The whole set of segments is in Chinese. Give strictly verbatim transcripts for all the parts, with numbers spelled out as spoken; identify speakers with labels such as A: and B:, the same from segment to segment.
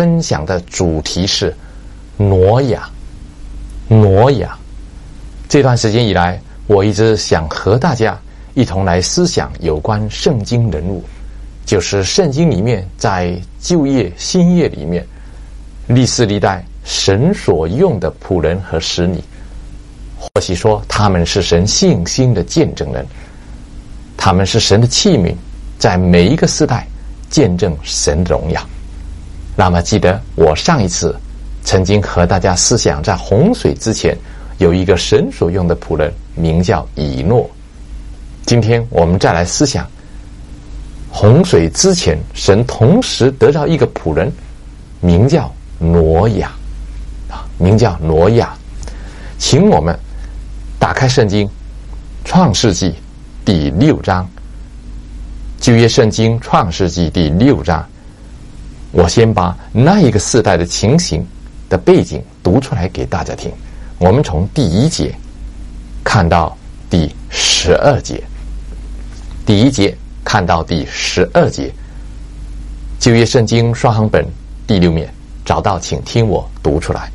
A: 分享的主题是挪亚。挪亚，这段时间以来，我一直想和大家一同来思想有关圣经人物，就是圣经里面在旧约、新约里面历世历代神所用的仆人和使女，或许说他们是神信心的见证人，他们是神的器皿，在每一个世代见证神的荣耀。那么记得我上一次曾经和大家思想，在洪水之前有一个神所用的仆人，名叫以诺。今天我们再来思想洪水之前，神同时得到一个仆人，名叫挪亚啊，名叫挪亚。请我们打开圣经创世纪第六章，旧约圣经创世纪第六章，我先把那一个世代的情形的背景读出来给大家听。我们从第一节看到第十二节，第一节看到第十二节，旧约圣经双行本第六面找到，请听我读出来。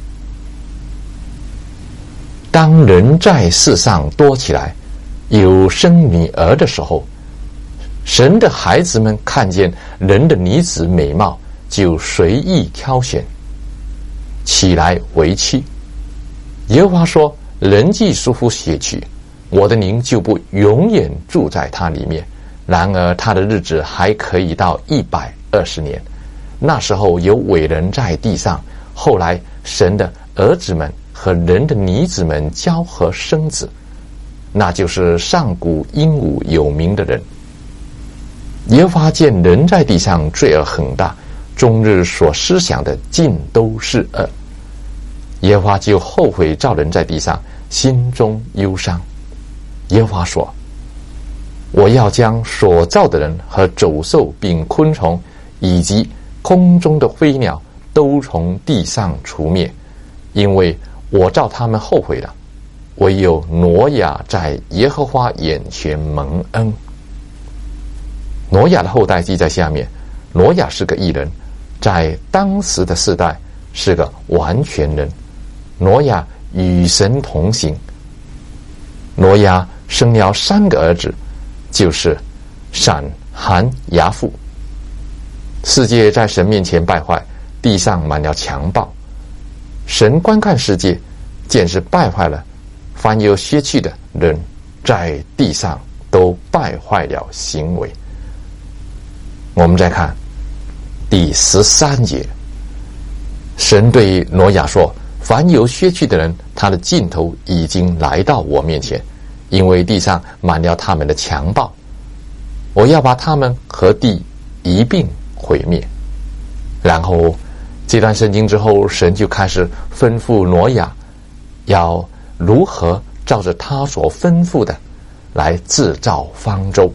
A: 当人在世上多起来，有生女儿的时候，神的孩子们看见人的女子美貌，就随意挑选，起来为妻。耶和华说：人既属乎血气，我的灵就不永远住在他里面。然而他的日子还可以到一百二十年。那时候有伟人在地上，后来神的儿子们和人的女子们交合生子，那就是上古英武有名的人。耶和华见人在地上罪恶很大，终日所思想的尽都是恶。耶和华就后悔造人在地上，心中忧伤。耶和华说：我要将所造的人和走兽并昆虫以及空中的飞鸟都从地上除灭，因为我造他们后悔了。唯有挪亚在耶和华眼前蒙恩。挪亚的后代记在下面。挪亚是个义人，在当时的世代是个完全人。挪亚与神同行。挪亚生了三个儿子，就是闪、含、雅弗。世界在神面前败坏，地上满了强暴。神观看世界，见是败坏了，凡有血气的人在地上都败坏了行为。我们再看第十三节，神对挪亚说：凡有血气的人，他的尽头已经来到我面前，因为地上满了他们的强暴，我要把他们和地一并毁灭。然后这段圣经之后，神就开始吩咐挪亚要如何照着他所吩咐的来制造方舟。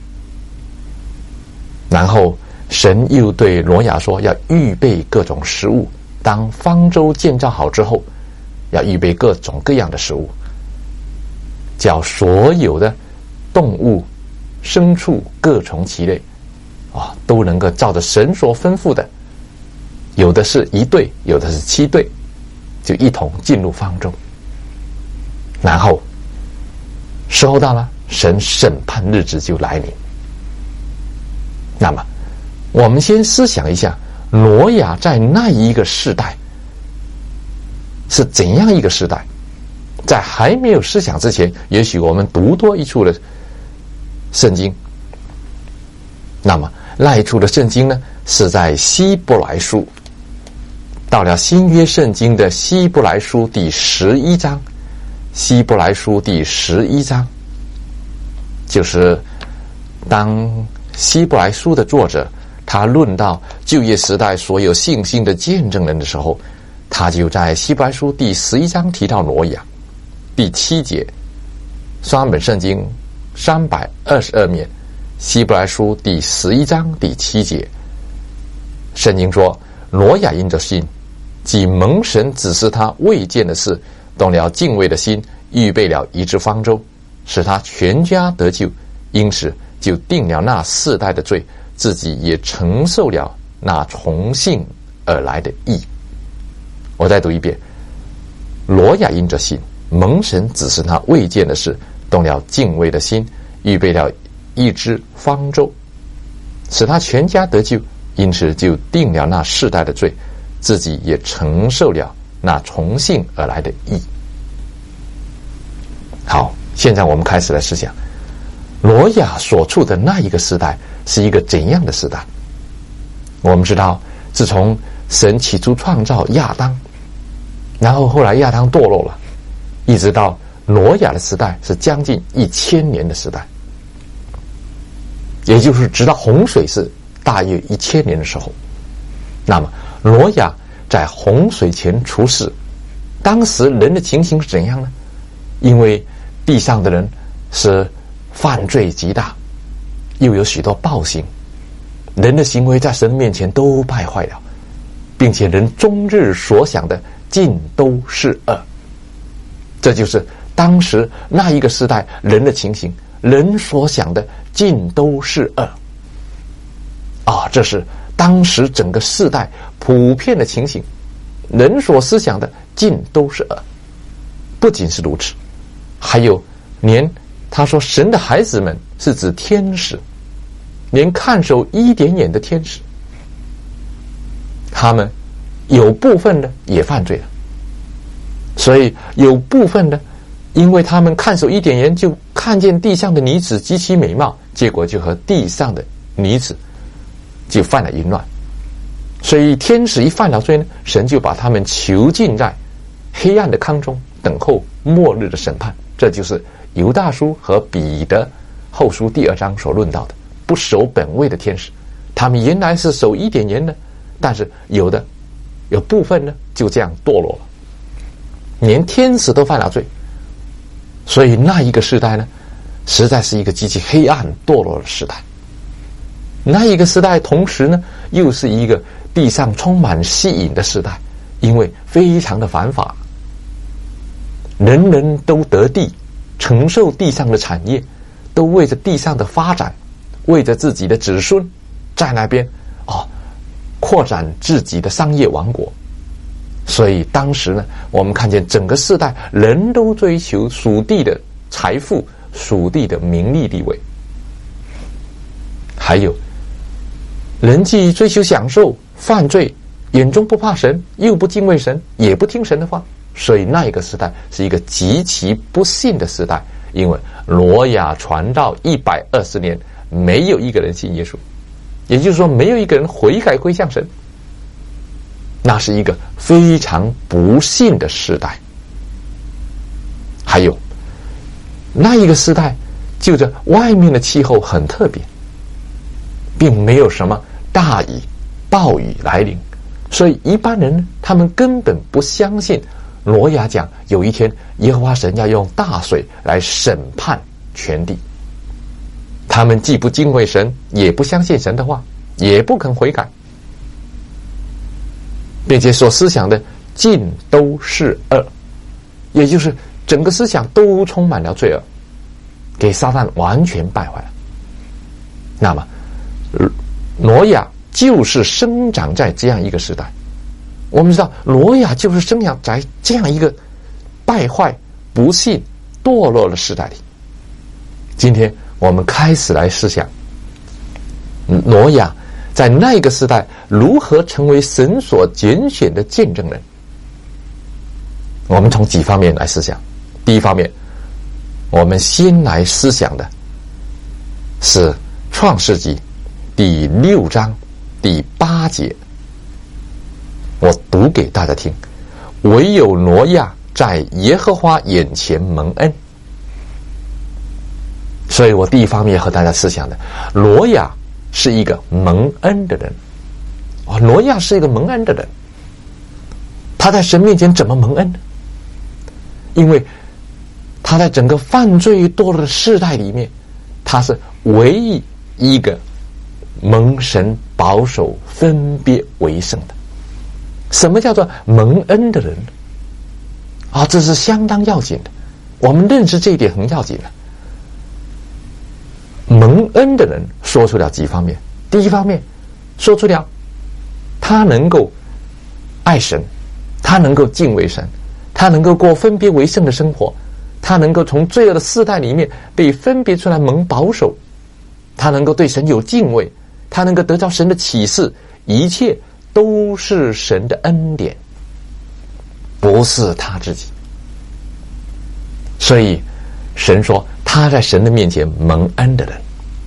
A: 然后神又对挪亚说，要预备各种食物，当方舟建造好之后，要预备各种各样的食物，叫所有的动物、牲畜各从其类啊，都能够照着神所吩咐的，有的是一对，有的是七对，就一同进入方舟。然后时候到了，神审判日子就来临。那么我们先思想一下，挪亚在那一个世代是怎样一个时代？在还没有思想之前，也许我们读多一处的圣经。那么那一处的圣经呢，是在希伯来书。到了新约圣经的希伯来书第十一章，希伯来书第十一章，就是当希伯来书的作者他论到旧约时代所有信心的见证人的时候，他就在希伯来书第十一章提到挪亚。第七节，双本圣经三百二十二面，希伯来书第十一章第七节，圣经说：挪亚因着信，即蒙神指示他未见的事，动了敬畏的心，预备了一只方舟，使他全家得救，因此就定了那世代的罪，自己也承受了那从信而来的义。我再读一遍：挪亚因着信，蒙神指示他未见的事，动了敬畏的心，预备了一只方舟，使他全家得救，因此就定了那世代的罪，自己也承受了那从信而来的义。好，现在我们开始来思想，挪亚所处的那一个时代是一个怎样的时代？我们知道，自从神起初创造亚当，然后后来亚当堕落了，一直到挪亚的时代是将近一千年的时代，也就是直到洪水是大约一千年的时候。那么挪亚在洪水前出世，当时人的情形是怎样呢？因为地上的人是犯罪极大，又有许多暴行，人的行为在神面前都败坏了，并且人终日所想的尽都是恶。这就是当时那一个时代人的情形，人所想的尽都是恶啊！这是当时整个世代普遍的情形，人所思想的尽都是恶。不仅是如此，还有连他说神的孩子们是指天使，连看守伊甸园的天使，他们有部分的也犯罪了。所以有部分的因为他们看守伊甸园，就看见地上的女子极其美貌，结果就和地上的女子就犯了淫乱。所以天使一犯了罪呢，神就把他们囚禁在黑暗的坑中，等候末日的审判。这就是犹大书和彼得后书第二章所论到的不守本位的天使。他们原来是守伊甸园的，但是有的有部分呢就这样堕落了，连天使都犯了罪。所以那一个时代呢，实在是一个极其黑暗堕落的时代。那一个时代同时呢，又是一个地上充满吸引的时代，因为非常的繁华，人人都得地，承受地上的产业，都为着地上的发展，为着自己的子孙在那边哦扩展自己的商业王国。所以当时呢，我们看见整个世代人都追求属地的财富，属地的名利地位，还有人既追求享受，犯罪，眼中不怕神，又不敬畏神，也不听神的话。所以那一个时代是一个极其不幸的时代，因为挪亚传道一百二十年，没有一个人信耶稣，也就是说没有一个人悔改归向神。那是一个非常不幸的时代。还有那一个时代，就着外面的气候很特别，并没有什么大雨暴雨来临，所以一般人他们根本不相信挪亚讲有一天耶和华神要用大水来审判全地。他们既不敬畏神，也不相信神的话，也不肯悔改，并且所思想的尽都是恶，也就是整个思想都充满了罪恶，给撒旦完全败坏了。那么挪亚就是生长在这样一个时代。我们知道挪亚就是生长在这样一个败坏、不幸、堕落的时代里。今天我们开始来思想挪亚在那一个时代如何成为神所拣选的见证人。我们从几方面来思想。第一方面，我们先来思想的是创世纪第六章第八节，我读给大家听。唯有挪亚在耶和华眼前蒙恩。所以我第一方面和大家思想的，挪亚是一个蒙恩的人。哦，挪亚是一个蒙恩的人。他在神面前怎么蒙恩呢？因为他在整个犯罪堕落的世代里面，他是唯一一个蒙神保守分别为圣的。什么叫做蒙恩的人啊？这是相当要紧的，我们认识这一点很要紧的。蒙恩的人说出了几方面。第一方面，说出了他能够爱神，他能够敬畏神，他能够过分别为圣的生活，他能够从罪恶的世代里面被分别出来蒙保守，他能够对神有敬畏，他能够得到神的启示，一切都是神的恩典，不是他自己。所以神说他在神的面前蒙恩的人。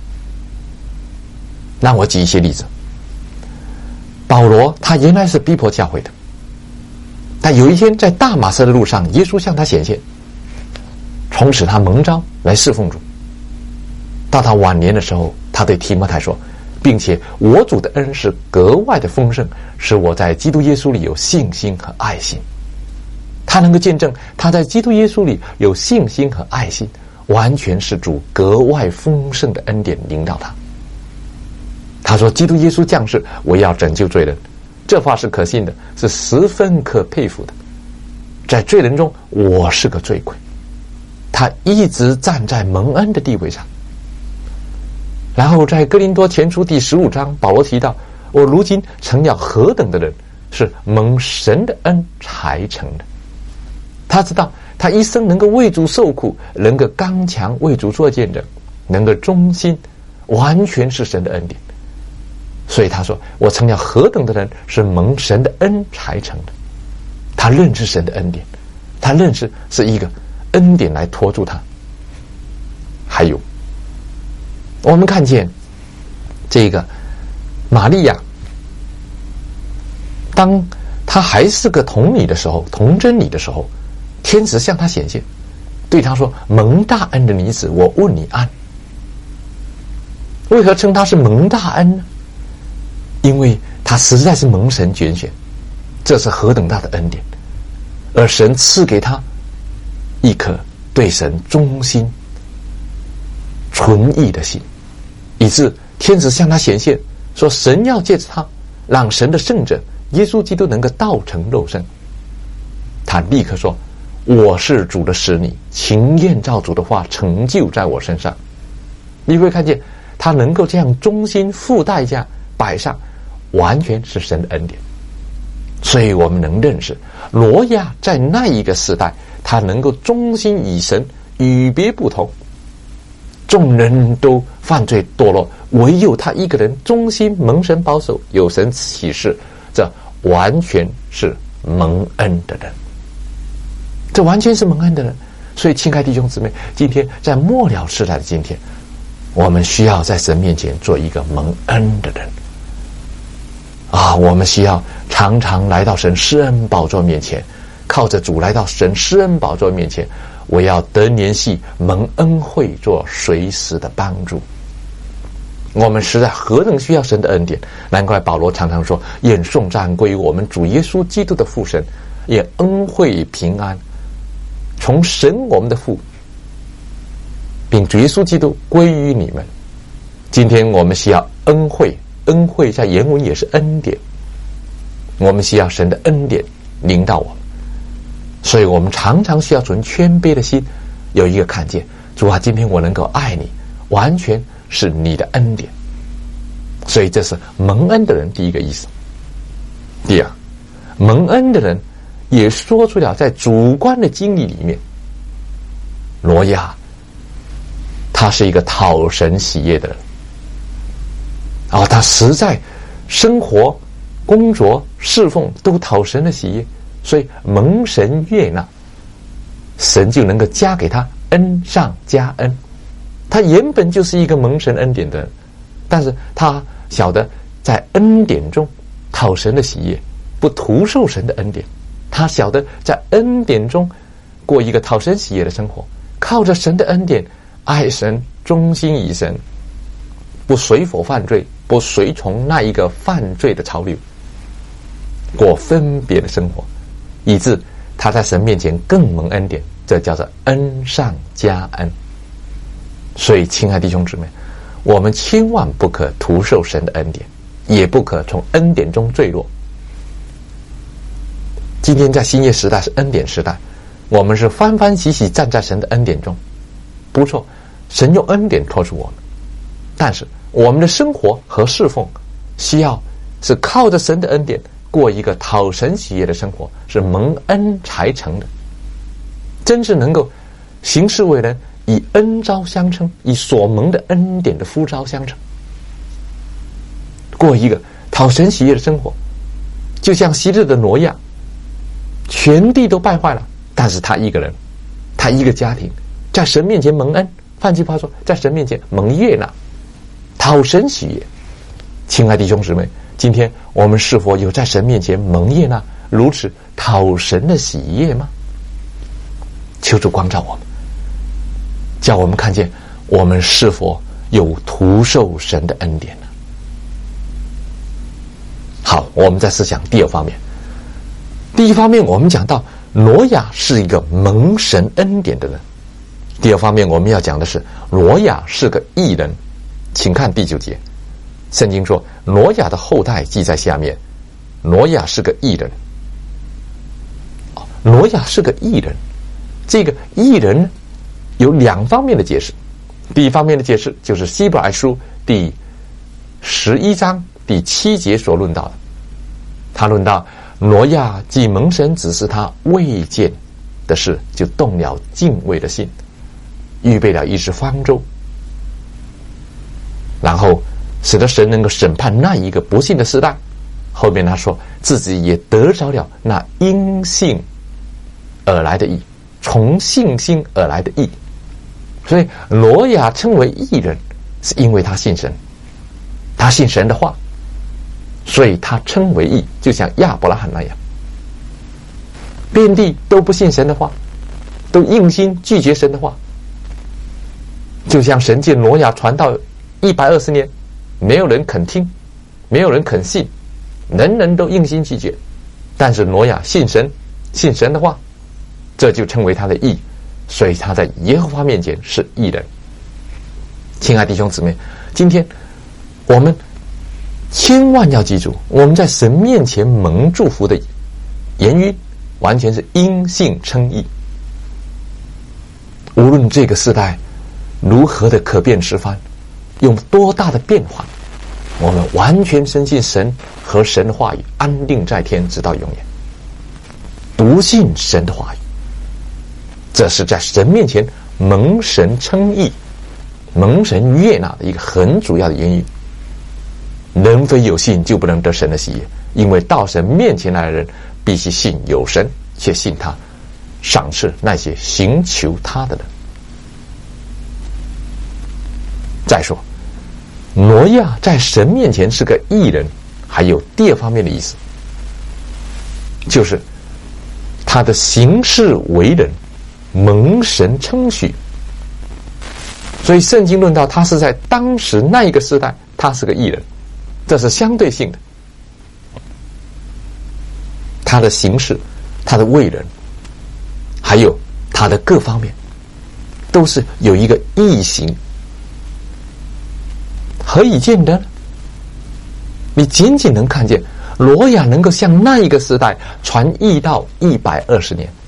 A: 让我举一些例子。保罗他原来是逼迫教会的，但有一天在大马色的路上，耶稣向他显现，从此他蒙召来侍奉主。到他晚年的时候，他对提摩太说，并且我主的恩是格外的丰盛，使我在基督耶稣里有信心和爱心。他能够见证他在基督耶稣里有信心和爱心，完全是主格外丰盛的恩典临到他。他说基督耶稣降世，我要拯救罪人，这话是可信的，是十分可佩服的。在罪人中，我是个罪魁。他一直站在蒙恩的地位上。然后在哥林多前书第十五章，保罗提到，我如今成了何等的人，是蒙神的恩才成的。他知道他一生能够为主受苦，能够刚强为主做见证，能够忠心，完全是神的恩典。所以他说，我成了何等的人，是蒙神的恩才成的。他认识神的恩典，他认识是一个恩典来托住他。还有我们看见这个玛利亚，当她还是个童女的时候，童贞女的时候，天使向她显现，对她说，蒙大恩的女子，我问你安。为何称她是蒙大恩呢？因为她实在是蒙神拣选，这是何等大的恩典，而神赐给她一颗对神忠心纯义的心，以致天使向她显现，说神要借着她让神的圣者耶稣基督能够道成肉身。她立刻说，我是主的使女，情愿照主的话成就在我身上。你会看见她能够这样忠心付代价摆上，完全是神的恩典。所以我们能认识罗亚在那一个时代，他能够忠心以神，与别不同。众人都犯罪堕落，唯有他一个人忠心蒙神保守，有神启示，这完全是蒙恩的人，这完全是蒙恩的人。所以亲爱弟兄姊妹，今天在末了时代的今天，我们需要在神面前做一个蒙恩的人啊！我们需要常常来到神施恩宝座面前，靠着主来到神施恩宝座面前，我要得怜惜，蒙恩惠，做随时的帮助。我们实在何等需要神的恩典，难怪保罗常常说，愿颂赞归于我们主耶稣基督的父神，愿恩惠平安从神我们的父并主耶稣基督归于你们。今天我们需要恩惠，恩惠在原文也是恩典，我们需要神的恩典临到我们。所以我们常常需要存谦卑的心，有一个看见，主啊，今天我能够爱你，完全是你的恩典。所以这是蒙恩的人第一个意思。第二，蒙恩的人也说出了在主观的经历里面，罗亚他是一个讨神喜悦的人啊、哦，他实在生活工作侍奉都讨神的喜悦，所以蒙神悦纳，神就能够加给他恩上加恩。他原本就是一个蒙神恩典的人，但是他晓得在恩典中讨神的喜悦，不徒受神的恩典。他晓得在恩典中过一个讨神喜悦的生活，靠着神的恩典爱神，忠心以神，不随否犯罪，不随从那一个犯罪的潮流，过分别的生活，以致他在神面前更蒙恩典，这叫做恩上加恩。所以亲爱弟兄姊妹，我们千万不可徒受神的恩典，也不可从恩典中坠落。今天在新约时代是恩典时代，我们是欢欢喜喜站在神的恩典中，不错，神用恩典托住我们，但是我们的生活和侍奉需要是靠着神的恩典过一个讨神喜悦的生活，是蒙恩才成的，真是能够行事为人以恩召相称，以所蒙的恩典的呼召相称，过一个讨神喜悦的生活。就像昔日的挪亚，全地都败坏了，但是他一个人，他一个家庭在神面前蒙恩，换句话说，在神面前蒙悦纳，讨神喜悦。亲爱的弟兄姊妹，今天我们是否有在神面前蒙悦纳，如此讨神的喜悦吗？求主光照我们，叫我们看见我们是否有徒受神的恩典呢？好，我们再思想第二方面。第一方面，我们讲到挪亚是一个蒙神恩典的人。第二方面，我们要讲的是挪亚是个义人。请看第九节，圣经说挪亚的后代记在下面，挪亚是个义人。挪亚是个义人，这个义人有两方面的解释。第一方面的解释就是希伯来书第十一章第七节所论到的，他论到挪亚既蒙神指示他未见的事，就动了敬畏的心，预备了一只方舟，然后使得神能够审判那一个不信的世代。后面他说自己也得着了那因信而来的义，从信心而来的义。所以挪亚称为义人，是因为他信神，他信神的话，所以他称为义，就像亚伯拉罕那样。遍地都不信神的话，都硬心拒绝神的话，就像神借挪亚传道一百二十年，没有人肯听，没有人肯信，人人都硬心拒绝。但是挪亚信神，信神的话，这就称为他的义，所以他在耶和华面前是义人。亲爱的弟兄姊妹，今天我们千万要记住，我们在神面前蒙祝福的言语完全是因信称义。无论这个时代如何的可变迟翻，用多大的变化，我们完全深信神和神的话语安定在天，直到永远。笃信神的话语，这是在神面前蒙神称义、蒙神悦纳的一个很主要的原因。人非有信就不能得神的喜悦，因为到神面前来的人必须信有神，且信他赏赐那些寻求他的人。再说挪亚在神面前是个义人，还有第二方面的意思，就是他的行事为人蒙神称许。所以圣经论到他是在当时那一个时代，他是个义人，这是相对性的。他的行事，他的为人，还有他的各方面，都是有一个义行。何以见得呢？你仅仅能看见挪亚能够向那一个时代传义到一百二十年，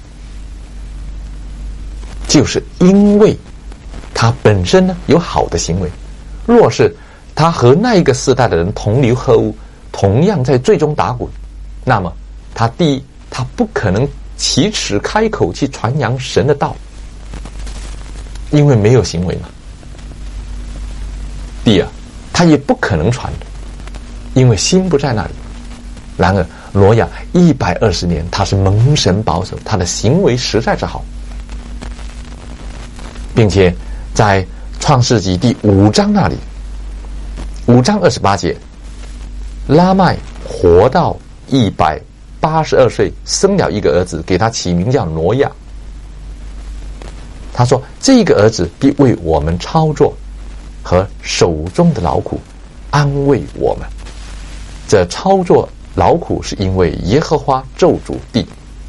A: 就是因为他本身呢有好的行为。若是他和那一个时代的人同流合污，同样在最终打滚，那么他第一，他不可能启齿开口去传扬神的道，因为没有行为嘛。第二，他也不可能传，因为心不在那里。然而挪亚一百二十年，他是蒙神保守，他的行为实在是好，并且在创世纪第五章那里，五章二十八节，拉麦活到一百八十二岁，生了一个儿子，给他起名叫挪亚。他说这个儿子必为我们操作和手中的劳苦安慰我们。这操作劳苦是因为耶和华咒诅地。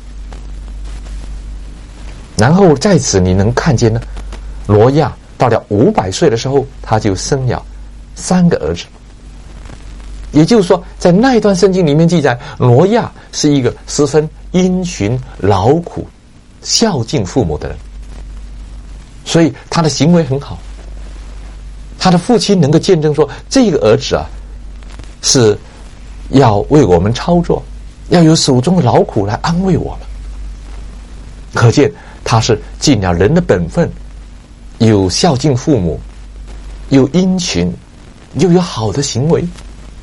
A: 然后在此你能看见呢，挪亚到了五百岁的时候，他就生了三个儿子。也就是说，在那一段圣经里面记载，挪亚是一个十分殷勤劳苦孝敬父母的人，所以他的行为很好。他的父亲能够见证说，这个儿子啊是要为我们操作， 要有手中的劳苦来安慰我们。可见他是尽了人的本分，有孝敬父母，有殷勤，又有好的行为。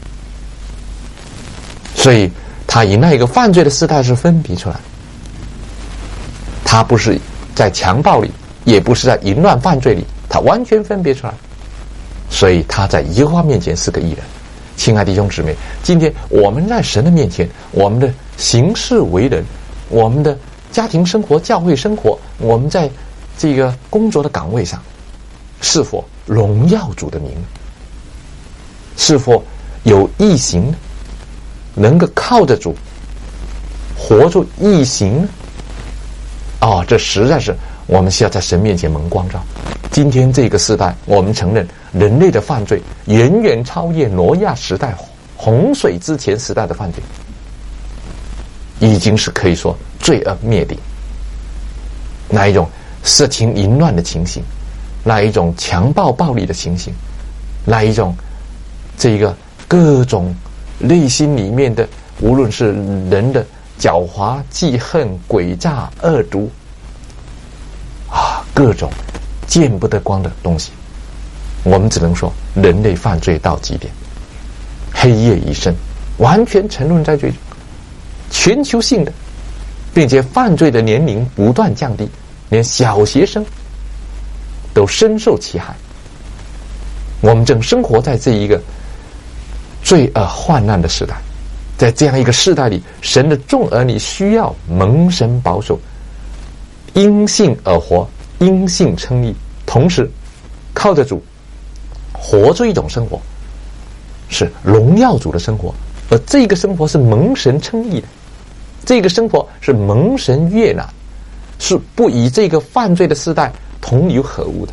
A: 所以他以那个犯罪的时代是分别出来，他不是在强暴里，也不是在淫乱犯罪里，他完全分别出来。所以他在耶和华面前是个义人。亲爱的弟兄姊妹，今天我们在神的面前，我们的行事为人，我们的家庭生活、教会生活，我们在这个工作的岗位上，是否荣耀主的名？是否有义行，能够靠得住，活出义行？哦，这实在是我们需要在神面前蒙光照。今天这个时代，我们承认人类的犯罪远远超越挪亚时代洪水之前时代的犯罪，已经是可以说罪恶灭顶。那一种色情淫乱的情形，那一种强暴暴力的情形，那一种这个各种内心里面的，无论是人的狡猾、记恨、诡诈、恶毒啊，各种见不得光的东西，我们只能说人类犯罪到极点，黑夜已深，完全沉沦在罪中，全球性的，并且犯罪的年龄不断降低，连小学生都深受其害。我们正生活在这一个罪恶患难的时代，在这样一个时代里，神的众儿女需要蒙神保守，因信而活，因信称义，同时靠着主活出一种生活，是荣耀主的生活，而这个生活是蒙神称义的，这个生活是蒙神悦纳，是不以这个犯罪的时代同流合污的。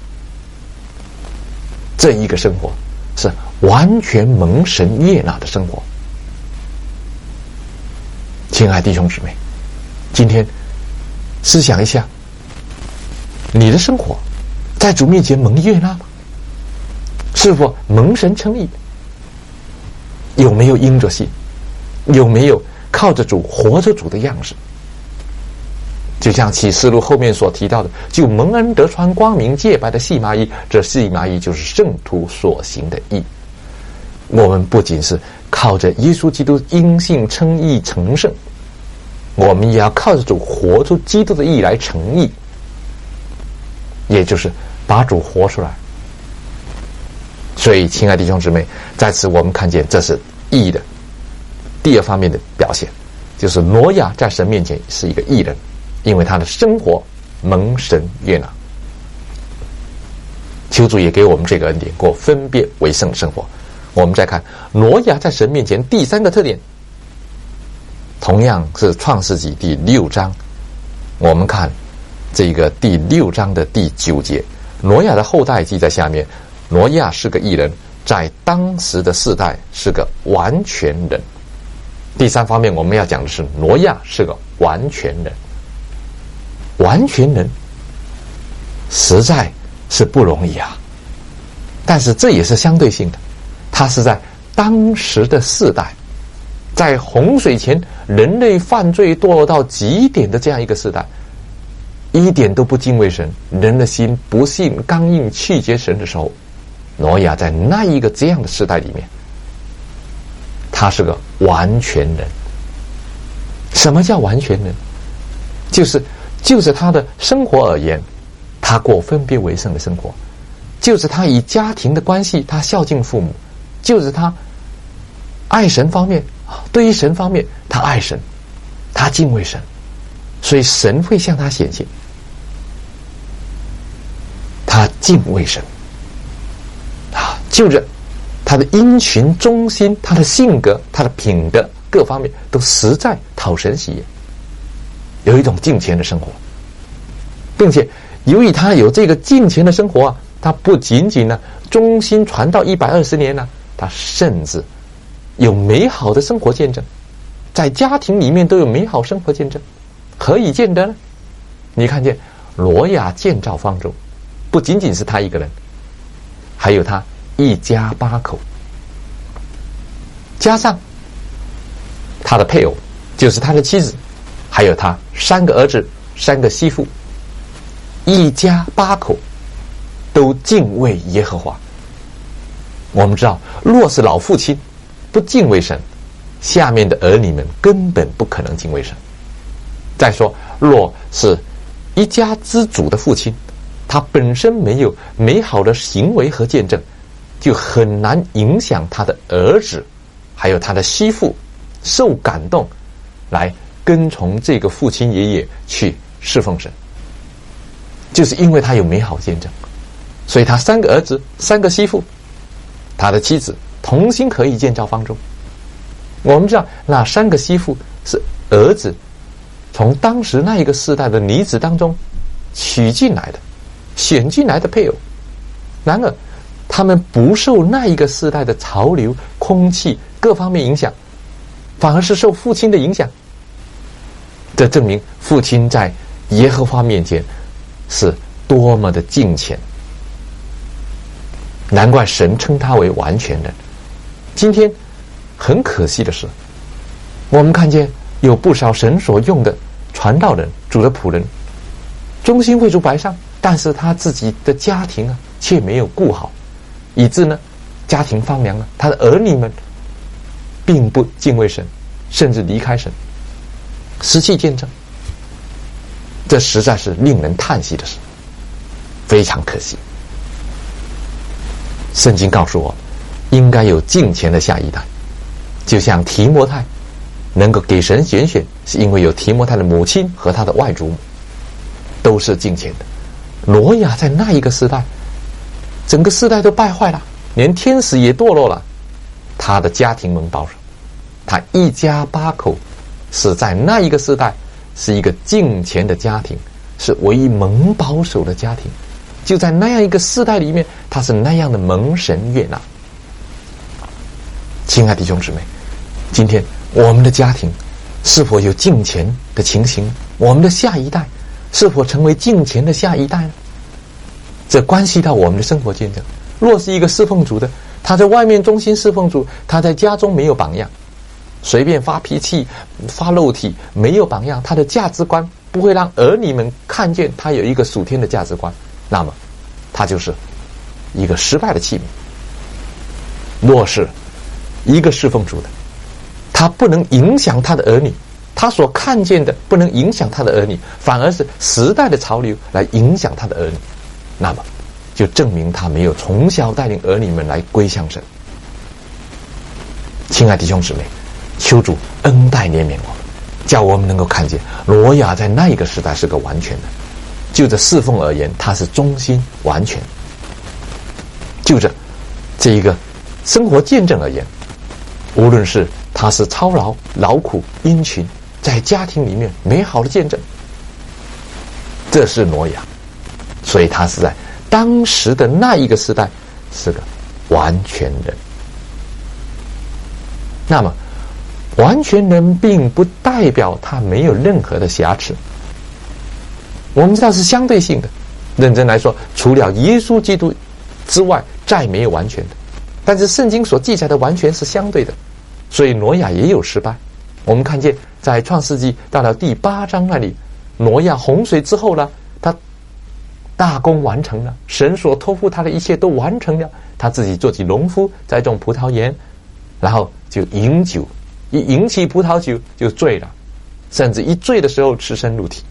A: 这一个生活是完全蒙神悦纳的生活。亲爱的弟兄姊妹，今天思想一下，你的生活在主面前蒙悦纳吗？是否蒙神称义？有没有因着信？有没有靠着主活着主的样式？就像启示录后面所提到的，就蒙恩得穿光明洁白的细麻衣，这细麻衣就是圣徒所行的义。我们不仅是靠着耶稣基督因信称义成圣，我们也要靠着主活出基督的义来成义，也就是把主活出来。所以亲爱的弟兄姊妹，在此我们看见这是义的第二方面的表现，就是挪亚在神面前是一个义人，因为他的生活蒙神悦纳。求主也给我们这个恩典，过分别为圣的生活。我们再看挪亚在神面前第三个特点，同样是创世纪第六章，我们看这个第六章的第九节，挪亚的后代记在下面，挪亚是个义人，在当时的世代是个完全人。第三方面我们要讲的是挪亚是个完全人。完全人实在是不容易啊，但是这也是相对性的，他是在当时的世代，在洪水前人类犯罪堕落到极点的这样一个世代，一点都不敬畏神，人的心不信刚硬拒绝神的时候，挪亚在那一个这样的时代里面，他是个完全人。什么叫完全人？就是就是他的生活而言，他过分别为圣的生活，就是他以家庭的关系，他孝敬父母，就是他爱神方面，对于神方面他爱神，他敬畏神，所以神会向他显现，他敬畏神啊，就着他的殷勤忠心，他的性格，他的品德各方面都实在讨神喜悦，有一种敬虔的生活，并且由于他有这个敬虔的生活啊，他不仅仅呢忠心传道一百二十年呢，他甚至有美好的生活见证，在家庭里面都有美好生活见证。何以见得呢？你看见挪亚建造方舟，不仅仅是他一个人，还有他一家八口，加上他的配偶，就是他的妻子，还有他三个儿子、三个媳妇，一家八口都敬畏耶和华。我们知道，若是老父亲不敬畏神，下面的儿女们根本不可能敬畏神。再说，若是一家之主的父亲，他本身没有美好的行为和见证，就很难影响他的儿子还有他的媳妇受感动来跟从这个父亲爷爷去侍奉神。就是因为他有美好见证，所以他三个儿子、三个媳妇，他的妻子同心合意建造方舟。我们知道那三个媳妇是儿子从当时那一个世代的女子当中取进来的，选进来的配偶。然而他们不受那一个世代的潮流、空气各方面影响，反而是受父亲的影响。这证明父亲在耶和华面前是多么的敬虔，难怪神称他为完全人。今天很可惜的是，我们看见有不少神所用的传道人、主的仆人，忠心为主摆上，但是他自己的家庭啊却没有顾好，以致呢家庭荒凉了，他的儿女们并不敬畏神，甚至离开神，失去见证。这实在是令人叹息的事，非常可惜。圣经告诉我，应该有敬虔的下一代，就像提摩太能够给神拣选，是因为有提摩太的母亲和他的外祖母都是敬虔的。挪亚在那一个时代，整个世代都败坏了，连天使也堕落了，他的家庭蒙保守，他一家八口是在那一个时代是一个敬虔的家庭，是唯一蒙保守的家庭。就在那样一个世代里面，他是那样的蒙神悦纳。亲爱的弟兄姊妹，今天我们的家庭是否有敬虔的情形？我们的下一代是否成为敬虔的下一代呢？这关系到我们的生活见证。若是一个侍奉主的，他在外面忠心侍奉主，他在家中没有榜样，随便发脾气、发肉体，没有榜样，他的价值观不会让儿女们看见他有一个属天的价值观，那么他就是一个失败的器皿。若是一个侍奉主的，他不能影响他的儿女，他所看见的不能影响他的儿女，反而是时代的潮流来影响他的儿女，那么就证明他没有从小带领儿女们来归向神。亲爱的弟兄姊妹，求主恩待怜悯我们，叫我们能够看见挪亚在那一个时代是个完全的。就着侍奉而言，他是忠心完全；就着这一个生活见证而言，无论是他是操劳、劳苦、殷勤，在家庭里面美好的见证，这是挪亚，所以他是在当时的那一个时代是个完全人。那么完全人并不代表他没有任何的瑕疵，我们知道是相对性的。认真来说，除了耶稣基督之外，再没有完全的。但是圣经所记载的完全是相对的，所以挪亚也有失败。我们看见在创世纪到了第八章那里，挪亚洪水之后呢，他大功完成了，神所托付他的一切都完成了，他自己做起农夫，栽种葡萄园，然后就饮酒，一饮起葡萄酒就醉了，甚至一醉的时候赤身露体。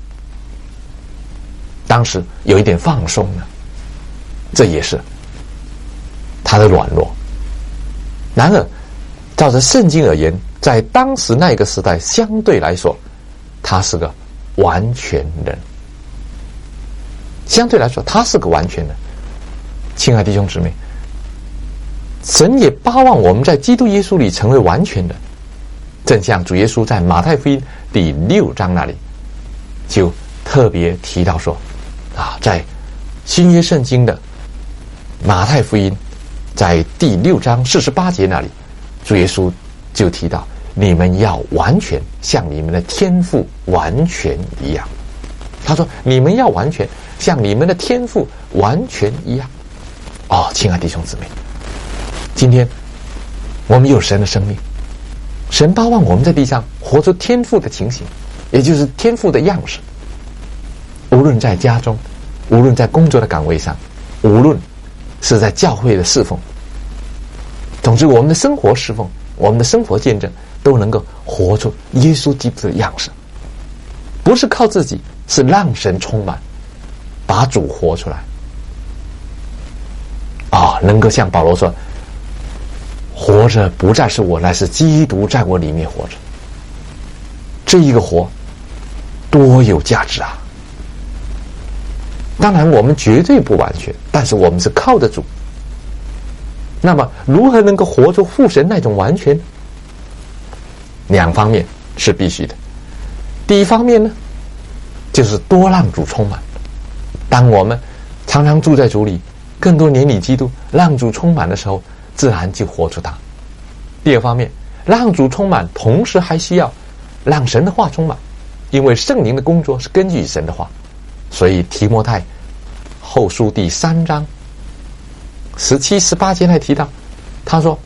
A: 当时有一点放松了，这也是他的软弱。然而照着圣经而言，在当时那个时代相对来说，他是个完全人。相对来说他是个完全人。亲爱的弟兄姊妹，神也巴望我们在基督耶稣里成为完全人，正像主耶稣在马太福音第六章那里就特别提到说啊，在新约圣经的马太福音在第六章四十八节那里，主耶稣就提到你们要完全像你们的天父完全一样。他说你们要完全像你们的天父完全一样。哦，亲爱的弟兄姊妹，今天我们有神的生命， 神盼望我们在地上活出天父的情形，也就是天父的样式。无论在家中，无论在工作的岗位上，无论是在教会的侍奉，总之我们的生活侍奉，我们的生活见证都能够活出耶稣基督的样式。不是靠自己，是让神充满，把主活出来。啊、哦，能够像保罗说，活着不再是我，乃是基督在我里面活着。这一个活多有价值啊！当然我们绝对不完全，但是我们是靠着主。那么如何能够活出父神那种完全？两方面是必须的。第一方面呢，就是多让主充满。当我们常常住在主里，更多年里基督，让主充满的时候，自然就活出他。第二方面，让主充满，同时还需要让神的话充满，因为圣灵的工作是根据神的话。所以提摩太后书第三章十七、十八节还提到，他说：“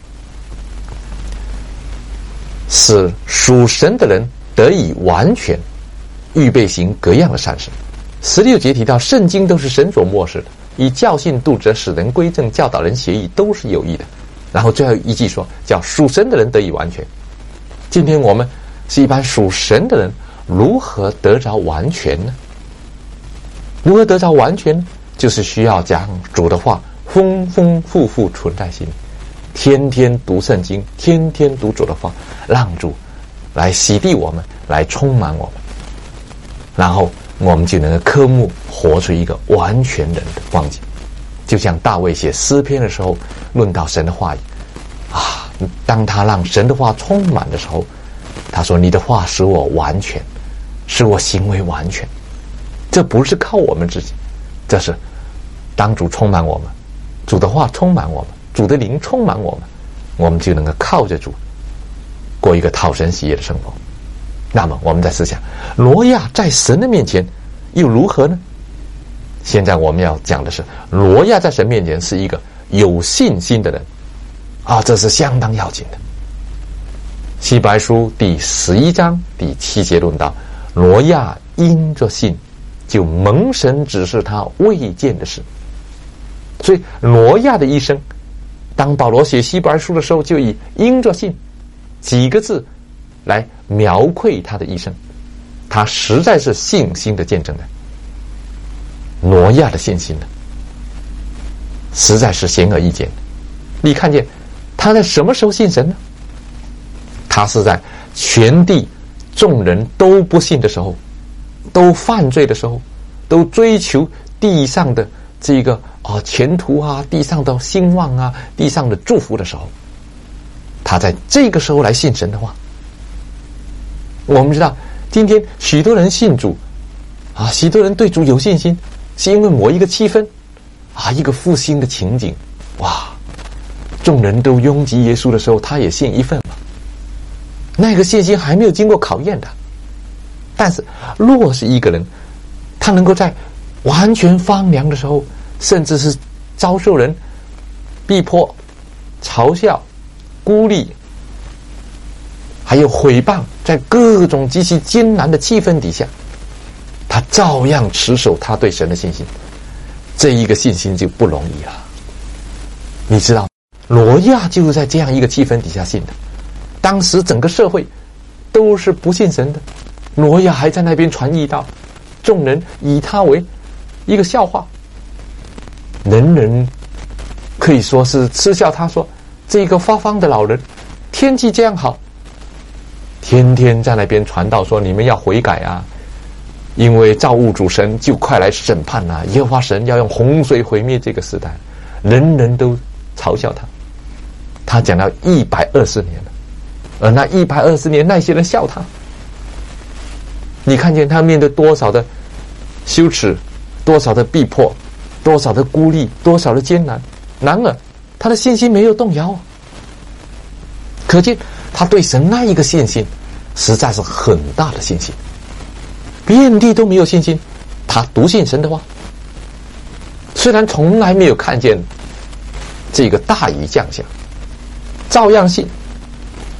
A: 使属神的人得以完全，预备行各样的善事。”十六节提到，圣经都是神所默示的，以教训、督责、使人归正、教导人学义，都是有益的。然后最后一句说，叫属神的人得以完全。今天我们是一般属神的人，如何得着完全呢？如何得着完全呢？就是需要将主的话丰丰富富存在心里，天天读圣经，天天读主的话，让主来洗涤我们，来充满我们，然后我们就能够科目活出一个完全人的光景。就像大卫写诗篇的时候，论到神的话语啊，当他让神的话充满的时候，他说：“你的话使我完全，使我行为完全。”这不是靠我们自己，这是当主充满我们，主的话充满我们，主的灵充满我们，我们就能够靠着主过一个讨神喜悦的生活。那么我们再思想，挪亚在神的面前又如何呢？现在我们要讲的是，挪亚在神面前是一个有信心的人啊，这是相当要紧的。希伯来书第十一章第七节论到，挪亚因着信，就蒙神指示他未见的事。所以挪亚的一生，当保罗写希伯来书的时候，就以因着信几个字来描绘他的一生。他实在是信心的见证人。挪亚的信心呢，实在是显而易见。你看见他在什么时候信神呢？他是在全地众人都不信的时候，都犯罪的时候，都追求地上的这个啊前途啊，地上的兴旺啊，地上的祝福的时候，他在这个时候来信神的话。我们知道今天许多人信主啊，许多人对主有信心，是因为某一个气氛啊，一个复兴的情景，哇，众人都拥挤耶稣的时候，他也信一份嘛。那个信心还没有经过考验的。但是若是一个人，他能够在完全荒凉的时候，甚至是遭受人逼迫、嘲笑、孤立，还有毁谤，在各种极其艰难的气氛底下，他照样持守他对神的信心，这一个信心就不容易了。你知道，挪亚就是在这样一个气氛底下信的。当时整个社会都是不信神的，挪亚还在那边传义道，众人以他为一个笑话，人人可以说是嗤笑他，说这个发疯的老人，天气这样好，天天在那边传道说你们要悔改啊，因为造物主神就快来审判啊，耶和华神要用洪水毁灭这个时代，人人都嘲笑他。他讲到一百二十年了，而那一百二十年那些人笑他，你看见他面对多少的羞耻，多少的逼迫，多少的孤立，多少的艰难，然而他的信心没有动摇。可见他对神那一个信心实在是很大的信心。遍地都没有信心，他笃信神的话，虽然从来没有看见这个大雨降下，照样信。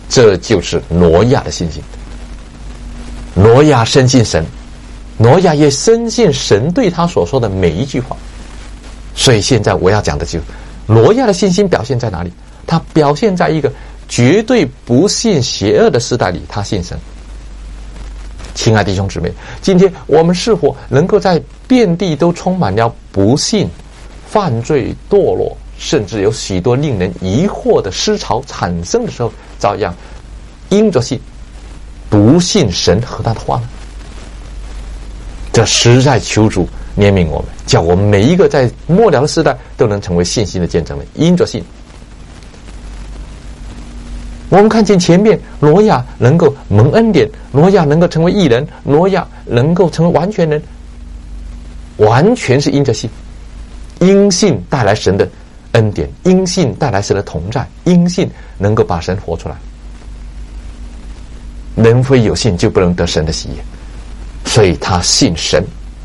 A: 这就是挪亚的信心。挪亚深信神，挪亚也深信神对他所说的每一句话。所以现在我要讲的就是挪亚的信心表现在哪里？他表现在一个绝对不信邪恶的时代里，他信神。亲爱的弟兄姊妹，今天我们是否能够在遍地都充满了不信、犯罪、堕落，甚至有许多令人疑惑的思潮产生的时候，照样因着信不信神和他的话呢？这实在求主怜悯我们，叫我们每一个在末了的时代都能成为信心的见证人。因着信，我们看见前面挪亚能够蒙恩典，挪亚能够成为义人，挪亚能够成为完全人，完全是因着信。因信带来神的恩典，因信带来神的同在，因信能够把神活出来。人非有信就不能得神的喜悦，所以他信神。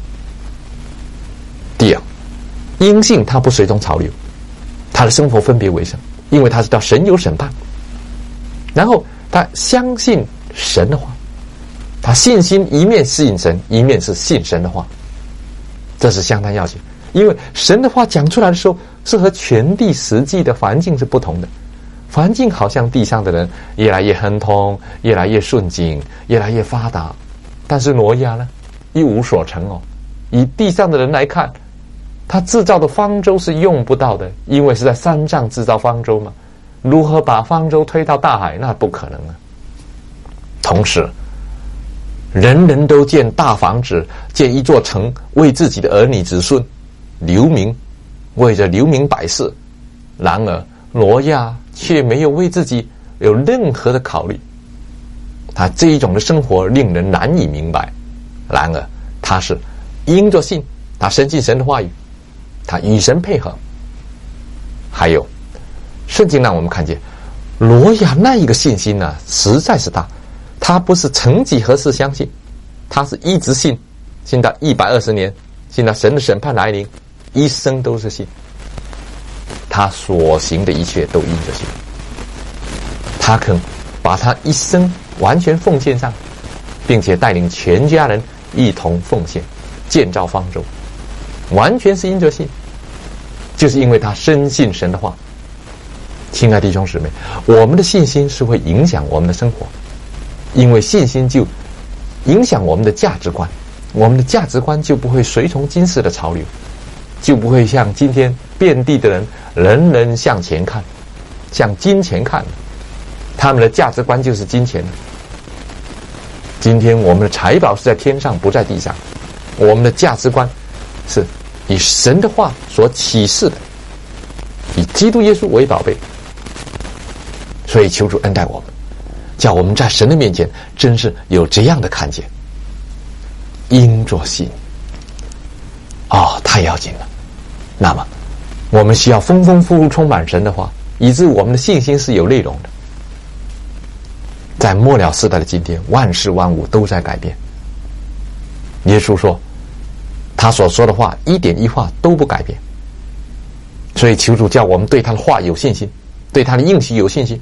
A: 第二，因信他不随从潮流，他的生活分别为圣，因为他知道神有审判。然后他相信神的话，他信心一面信神，一面是信神的话，这是相当要紧。因为神的话讲出来的时候，是和全地实际的环境是不同的。环境好像地上的人越来越亨通，越来越顺境，越来越发达，但是挪亚呢，一无所成哦。以地上的人来看，他制造的方舟是用不到的，因为是在山上制造方舟嘛，如何把方舟推到大海？那不可能啊。同时，人人都建大房子，建一座城，为自己的儿女子孙留名，为着留名百世。然而挪亚却没有为自己有任何的考虑，他这一种的生活令人难以明白。然而他是因着信，他深信神的话语，他与神配合。还有圣经让我们看见挪亚那一个信心呢，实在是大。他不是曾几何时相信，他是一直信，信到一百二十年，信到神的审判来临，一生都是信。他所行的一切都因着信，他肯把他一生完全奉献上，并且带领全家人一同奉献建造方舟，完全是因着信，就是因为他深信神的话。亲爱的弟兄姊妹，我们的信心是会影响我们的生活，因为信心就影响我们的价值观，我们的价值观就不会随从今世的潮流，就不会像今天遍地的人人人向前看，向金钱看，他们的价值观就是金钱。今天我们的财宝是在天上，不在地上，我们的价值观是以神的话所启示的，以基督耶稣为宝贝。所以求主恩待我们，叫我们在神的面前真是有这样的看见，因着信。哦，太要紧了。那么我们需要丰丰富富充满神的话，以致我们的信心是有内容的。在末了时代的今天，万事万物都在改变。耶稣说他所说的话一点一画都不改变，所以求主叫我们对他的话有信心，对他的应许有信心。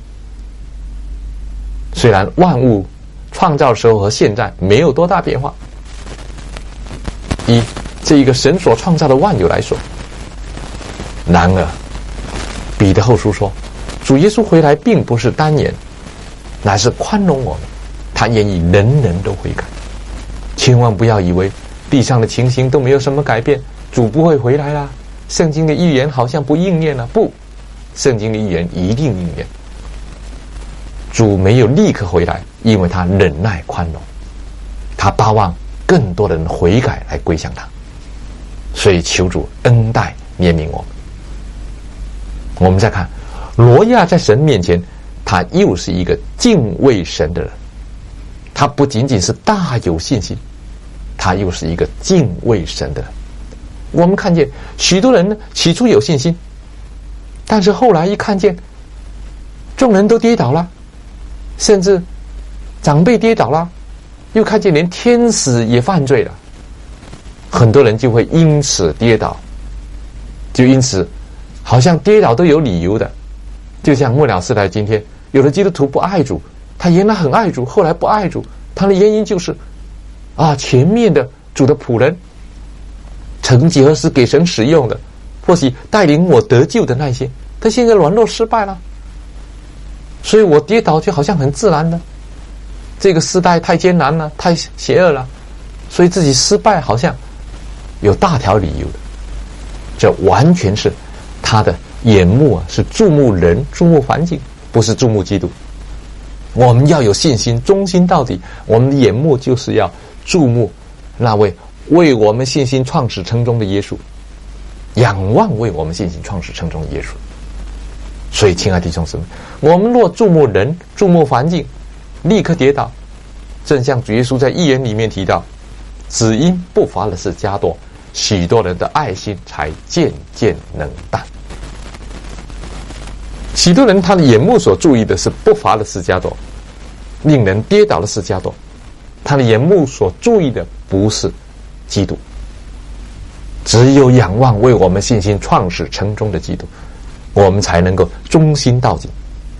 A: 虽然万物创造的时候和现在没有多大变化，以这一个神所创造的万有来说，然而彼得后书说，主耶稣回来并不是单言，乃是宽容我们，他愿意人人都悔改。千万不要以为地上的情形都没有什么改变，主不会回来啦，圣经的预言好像不应验了。不，圣经的预言一定应验。主没有立刻回来，因为他忍耐宽容，他巴望更多的人悔改来归向他。所以求主恩待怜悯我们。我们再看挪亚在神面前，他又是一个敬畏神的人，他不仅仅是大有信心，他又是一个敬畏神的人。我们看见许多人呢，起初有信心，但是后来一看见众人都跌倒了，甚至长辈跌倒了，又看见连天使也犯罪了，很多人就会因此跌倒，就因此好像跌倒都有理由的。就像末了时代今天，有的基督徒不爱主， 他原来很爱主，后来不爱主，他的原因就是啊，前面的主的仆人，曾几何时给神使用的，或许带领我得救的那些，他现在软弱失败了，所以我跌倒就好像很自然的。这个时代太艰难了，太邪恶了，所以自己失败好像有大条理由的。这完全是他的眼目啊，是注目人、注目环境，不是注目基督。我们要有信心，忠心到底。我们的眼目就是要注目那位为我们信心创始成终的耶稣，仰望为我们信心创始成终的耶稣。所以，亲爱的弟兄姊妹，我们若注目人、注目环境，立刻跌倒。正像主耶稣在箴言里面提到，只因不罚的事加多，许多人的爱心才渐渐冷淡。许多人他的眼目所注意的是不罚的事加多，令人跌倒的事加多，他的眼目所注意的不是基督。只有仰望为我们信心创始成终的基督，我们才能够忠心到底。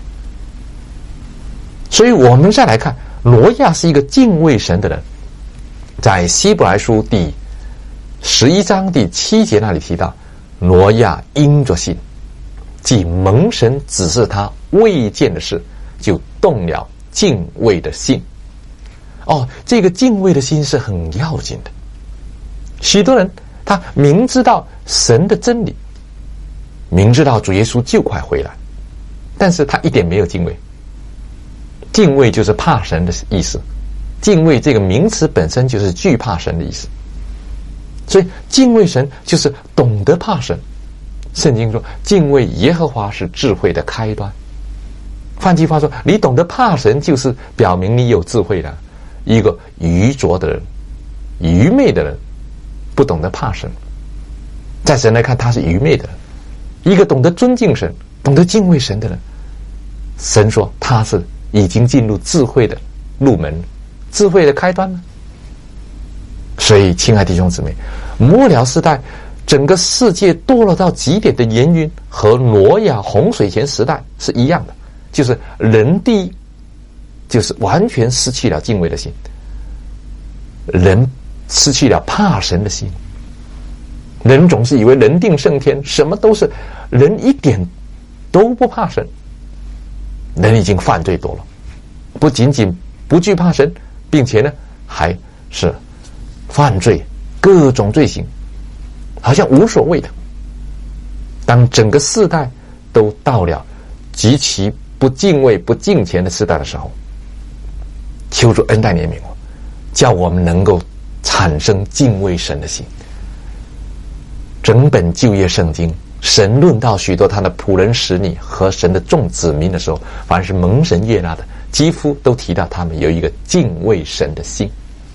A: 所以我们再来看，挪亚是一个敬畏神的人。在希伯来书第十一章第七节那里提到，挪亚因着信，即蒙神指示他未见的事，就动了敬畏的心。哦，这个敬畏的心是很要紧的。许多人他明知道神的真理，明知道主耶稣就快回来，但是他一点没有敬畏。敬畏就是怕神的意思，敬畏这个名词本身就是惧怕神的意思。所以敬畏神就是懂得怕神。圣经说敬畏耶和华是智慧的开端。换句话说，你懂得怕神就是表明你有智慧的。一个愚拙的人、愚昧的人不懂得怕神，在神来看他是愚昧的人。一个懂得尊敬神、懂得敬畏神的人，神说他是已经进入智慧的入门，智慧的开端了。所以亲爱的弟兄姊妹，末了时代整个世界堕落到极点的原因和挪亚洪水前时代是一样的，就是人第一，就是完全失去了敬畏的心，人失去了怕神的心。人总是以为人定胜天，什么都是人一点都不怕神。人已经犯罪多了，不仅仅不惧怕神，并且呢还是犯罪各种罪行，好像无所谓的。当整个世代都到了极其不敬畏不敬虔的时代的时候，求主恩待怜悯我，叫我们能够产生敬畏神的心。整本旧约圣经，神论到许多他的仆人使女和神的众子民的时候，凡是蒙神悦纳的，几乎都提到他们有一个敬畏神的心。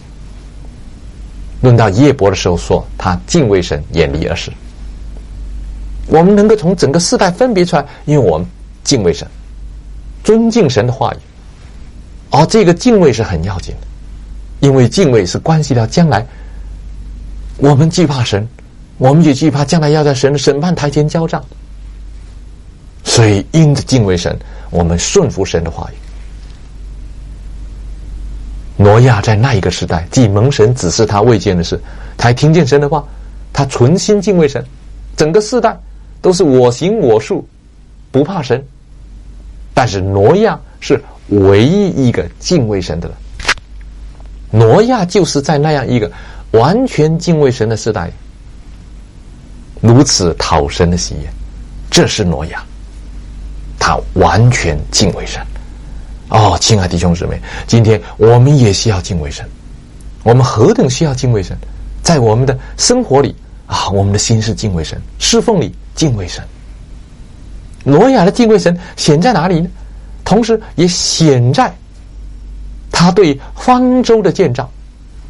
A: 论到耶伯的时候说他敬畏神，远离恶事。我们能够从整个世代分别出来，因为我们敬畏神，尊敬神的话语。而、哦、这个敬畏是很要紧的，因为敬畏是关系到将来我们惧怕神，我们也惧怕将来要在神的审判台前交账。所以因着敬畏神，我们顺服神的话语。挪亚在那一个时代，既蒙神指示他未见的事，他还听见神的话，他存心敬畏神。整个世代都是我行我素，不怕神。但是挪亚是唯一一个敬畏神的人。挪亚就是在那样一个完全敬畏神的时代，如此讨神的喜悦。这是挪亚，他完全敬畏神。哦，亲爱的弟兄姊妹，今天我们也需要敬畏神。我们何等需要敬畏神！在我们的生活里啊，我们的心是敬畏神，侍奉里敬畏神。挪亚的敬畏神显在哪里呢？同时也显在他对方舟的建造。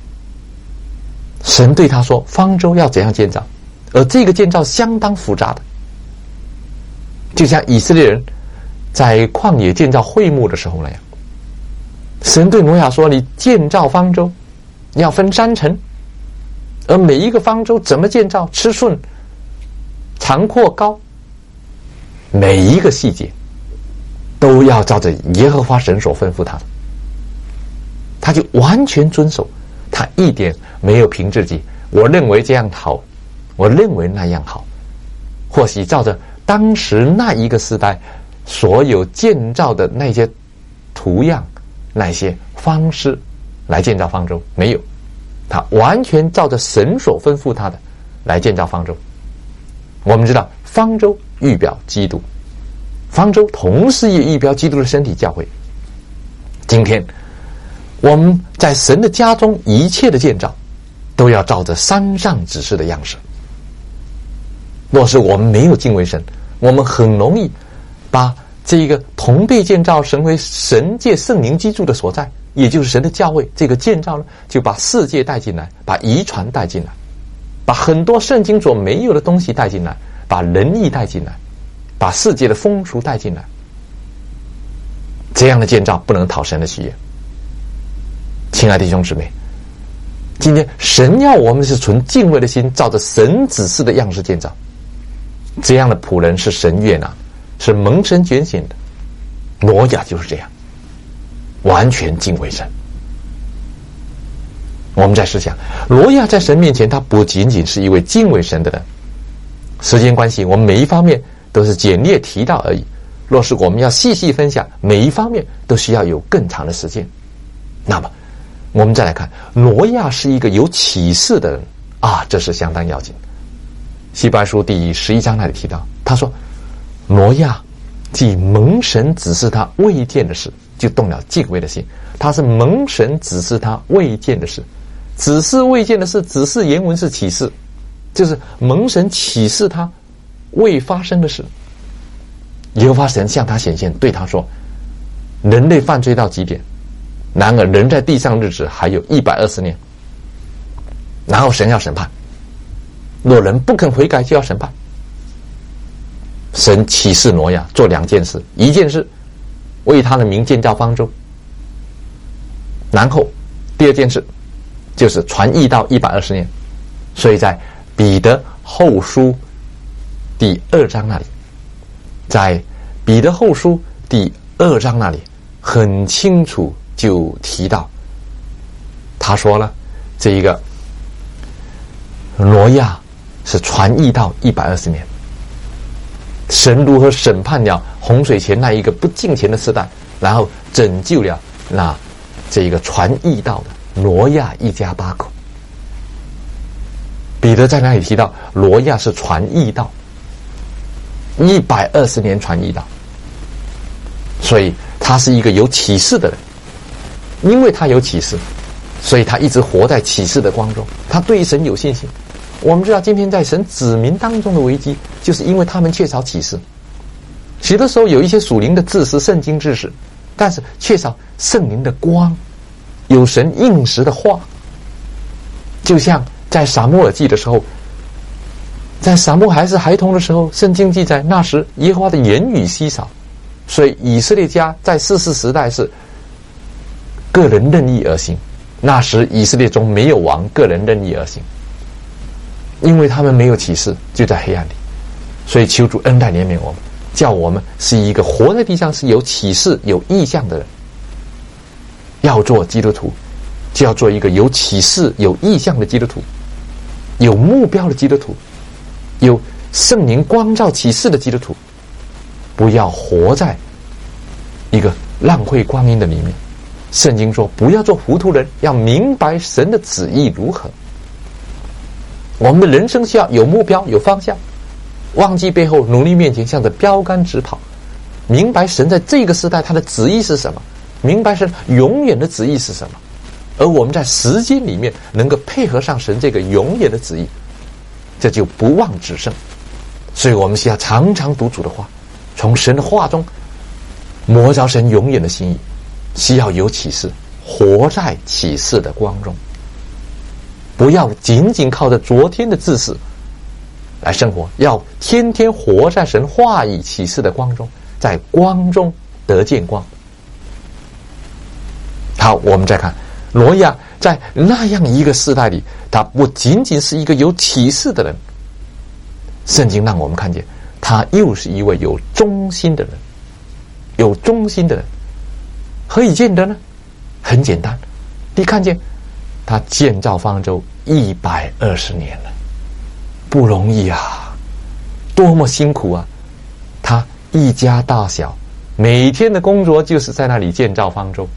A: 神对他说方舟要怎样建造，而这个建造相当复杂的，就像以色列人在旷野建造会幕的时候那样。神对挪亚说，你建造方舟要分三层，而每一个方舟怎么建造，尺寸、长阔高，每一个细节都要照着耶和华神所吩咐他的，他就完全遵守，他一点没有凭自己我认为这样好，我认为那样好，或许照着当时那一个时代所有建造的那些图样、那些方式来建造方舟，没有，他完全照着神所吩咐他的来建造方舟。我们知道方舟预表基督，方舟同时也预表基督的身体教会。今天我们在神的家中一切的建造都要照着山上指示的样式。若是我们没有敬畏神，我们很容易把这一个同被建造成为神借圣灵居住的所在，也就是神的教会，这个建造呢，就把世界带进来，把遗传带进来，把很多圣经所没有的东西带进来，把仁义带进来，把世界的风俗带进来。这样的建造不能讨神的喜悦。亲爱的弟兄姊妹，今天神要我们是存敬畏的心，照着神指示的样式建造，这样的仆人是神悦纳，是蒙神拣选的。挪亚就是这样，完全敬畏神。我们再思想，挪亚在神面前，他不仅仅是一位敬畏神的人。时间关系，我们每一方面都是简略提到而已。若是我们要细细分享，每一方面都需要有更长的时间。那么我们再来看，挪亚是一个有启示的人啊，这是相当要紧。希伯来书第十一章那里提到，他说挪亚既蒙神指示他未见的事，就动了敬畏的心。他是蒙神指示他未见的事，指示未见的事，指示原文是启示，就是蒙神启示他未发生的事。耶和华神向他显现，对他说，人类犯罪到极点，然而人在地上日子还有一百二十年，然后神要审判，若人不肯悔改，就要审判。神启示挪亚做两件事，一件事为他的名建造方舟，然后第二件事就是传译到一百二十年。所以在彼得后书第二章那里，在彼得后书第二章那里很清楚就提到，他说了，这一个挪亚是传译到一百二十年。神如何审判了洪水前那一个不敬虔的时代，然后拯救了那这一个传译到的挪亚一家八口。彼得在那里提到，挪亚是传译到一百二十年传译到，所以他是一个有启示的人。因为他有启示，所以他一直活在启示的光中，他对神有信心。我们知道今天在神子民当中的危机，就是因为他们缺少启示。许多时候有一些属灵的知识、圣经知识，但是缺少圣灵的光，有神应时的话。就像在撒母耳记的时候，在撒母还是孩童的时候，圣经记载那时耶和华的言语稀少，所以以色列家在士师时代是个人任意而行。那时以色列中没有王，个人任意而行，因为他们没有启示，就在黑暗里。所以求主恩待怜悯我们，叫我们是一个活在地上是有启示有意象的人。要做基督徒，就要做一个有启示有意象的基督徒，有目标的基督徒，有圣灵光照启示的基督徒。不要活在一个浪费光阴的里面。圣经说不要做糊涂人，要明白神的旨意如何。我们的人生需要有目标有方向，忘记背后，努力面前，向着标杆直跑。明白神在这个时代他的旨意是什么，明白神永远的旨意是什么，而我们在时间里面能够配合上神这个永远的旨意，这就不忘只胜。所以我们需要常常读主的话，从神的话中摸着神永远的心意，需要有启示，活在启示的光中，不要仅仅靠着昨天的知识来生活，要天天活在神话语启示的光中，在光中得见光。好，我们再看挪亚在那样一个时代里，他不仅仅是一个有启示的人，圣经让我们看见他又是一位有忠心的人。 有忠心的人。何以见得呢？很简单，你看见他建造方舟一百二十年了，不容易啊，多么辛苦啊！他一家大小每天的工作就是在那里建造方舟。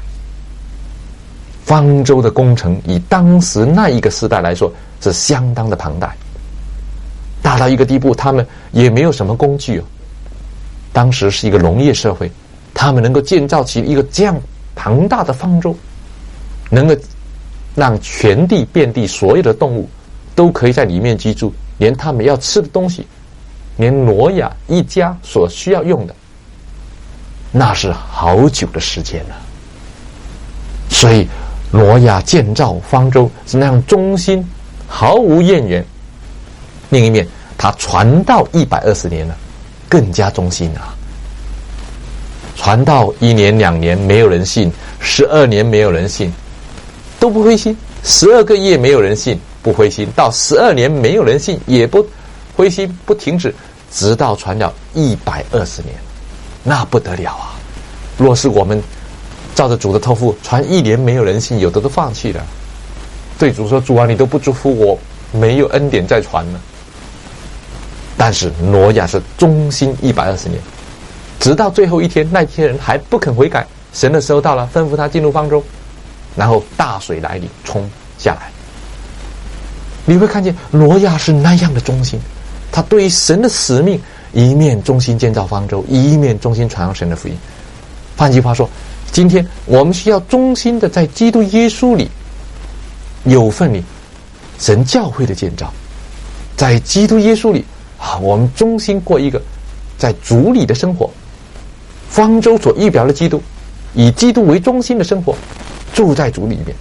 A: 方舟的工程以当时那一个时代来说是相当的庞大，大到一个地步，他们也没有什么工具哦。当时是一个农业社会，他们能够建造起一个这样庞大的方舟，能够让全地遍地所有的动物都可以在里面居住，连他们要吃的东西，连挪亚一家所需要用的，那是好久的时间了。所以挪亚建造方舟是那样忠心，毫无怨言。另一面，他传道一百二十年了，更加忠心啊！传道一年两年没有人信，十二年没有人信，都不灰心；十二个月没有人信，不灰心；到十二年没有人信，也不灰心，不停止，直到传了一百二十年，那不得了啊！若是我们照着主的托付传一年没有人信，有的都放弃了。对主说：“主啊，你都不祝福我，没有恩典再传了。”但是挪亚是忠心一百二十年，直到最后一天，那些人还不肯悔改，神的时候到了，吩咐他进入方舟，然后大水来临冲下来。你会看见挪亚是那样的忠心，他对于神的使命一面忠心建造方舟，一面忠心传扬神的福音。换句话说，今天我们需要忠心的在基督耶稣里有份于神教会的建造，在基督耶稣里啊，我们忠心过一个在主里的生活。方舟所预表的基督，以基督为中心的生活，住在主里面，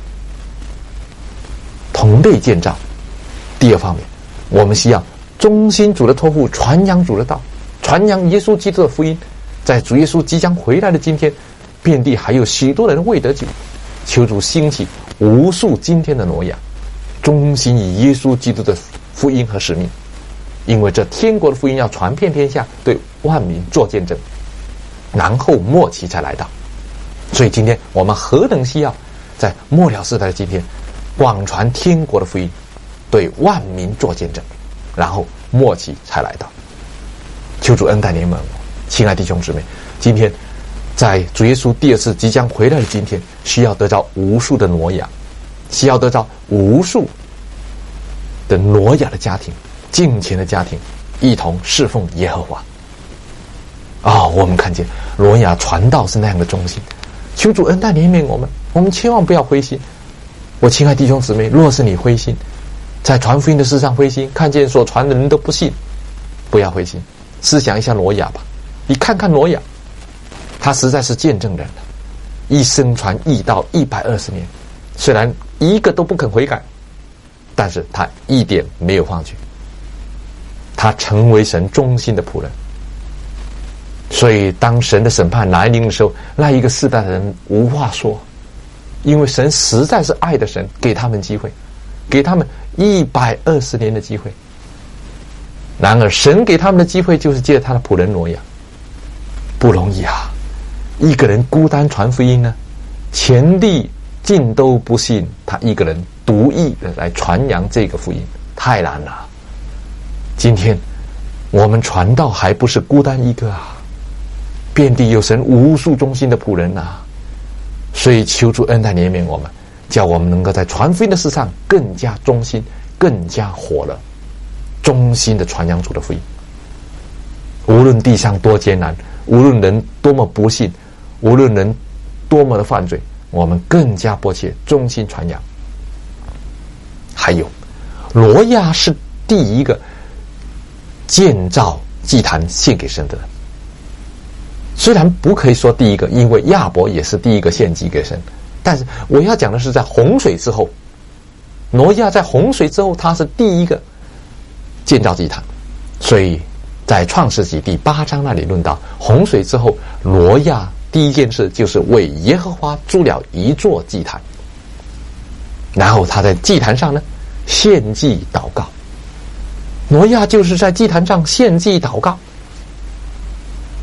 A: 同类建造。第二方面，我们需要忠心主的托付，传扬主的道，传扬耶稣基督的福音。在主耶稣即将回来的今天，遍地还有许多人未得救，求主兴起无数今天的挪亚，忠心以耶稣基督的福音和使命，因为这天国的福音要传遍天下，对万民做见证，然后末期才来到。所以今天我们何等需要在末了时代的今天广传天国的福音，对万民做见证，然后末期才来到。求主恩待你们，亲爱弟兄姊妹，今天在主耶稣第二次即将回来的今天，需要得到无数的挪亚，需要得到无数的挪亚的家庭，敬虔的家庭，一同侍奉耶和华。啊、哦，我们看见挪亚传道是那样的忠心，求主恩待怜悯我们，我们千万不要灰心。我亲爱弟兄姊妹，若是你灰心，在传福音的事上灰心，看见所传的人都不信，不要灰心，思想一下挪亚吧。你看看挪亚，他实在是见证人了，一生传义道一百二十年，虽然一个都不肯悔改，但是他一点没有放弃，他成为神忠心的仆人。所以当神的审判来临的时候，那一个世代的人无话说，因为神实在是爱的神，给他们机会，给他们一百二十年的机会。然而神给他们的机会就是借他的仆人挪亚，不容易啊！一个人孤单传福音呢，全地尽都不信，他一个人独立的来传扬这个福音，太难了。今天我们传道还不是孤单一个啊，遍地有神无数忠心的仆人啊，所以求主恩待怜悯我们，叫我们能够在传福音的事上更加忠心，更加火热，忠心的传扬主的福音。无论地上多艰难，无论人多么不信，无论人多么的犯罪，我们更加迫切忠心传扬。还有，挪亚是第一个建造祭坛献给神的人，虽然不可以说第一个，因为亚伯也是第一个献祭给神，但是我要讲的是在洪水之后，挪亚在洪水之后他是第一个建造祭坛。所以在创世纪第八章那里论到，洪水之后挪亚第一件事就是为耶和华筑了一座祭坛，然后他在祭坛上呢献祭祷告。挪亚就是在祭坛上献祭祷告。哦，